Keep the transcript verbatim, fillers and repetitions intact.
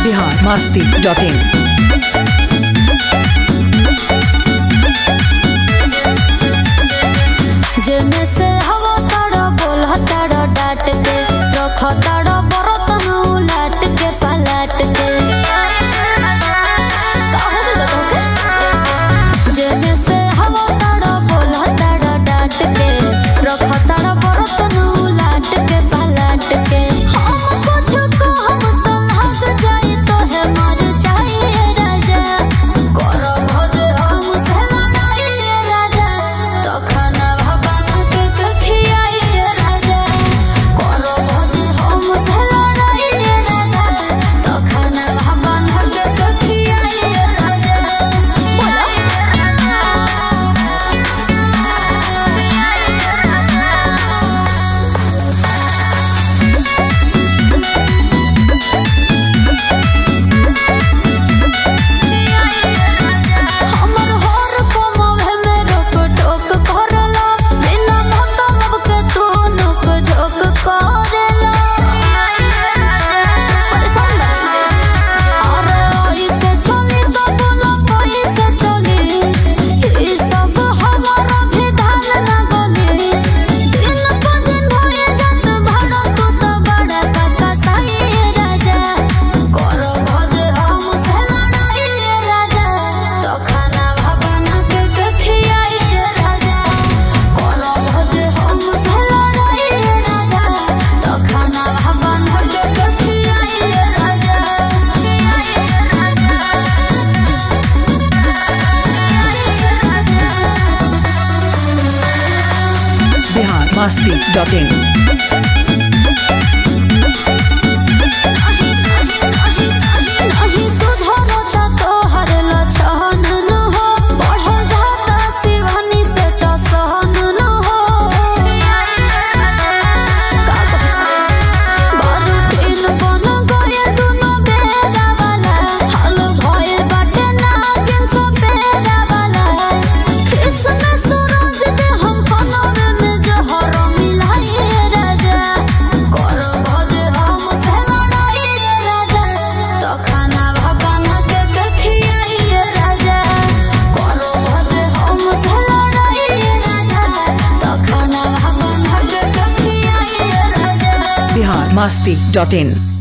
Bihar Masti dot इन। जेने से हवा तारा बोल तारा डाट के रख तारा बरतन उलाट के पलट के जेने से हवा तारा बोल तारा डाट के रख तारा बरतन उलाट के पलट के हम कुछ को हम तो लग जाए तो है मर जाए राजा करो भोज हम से लड़ाई राजा तो खाना Bihar Masti dot in. Bihar Masti dot in.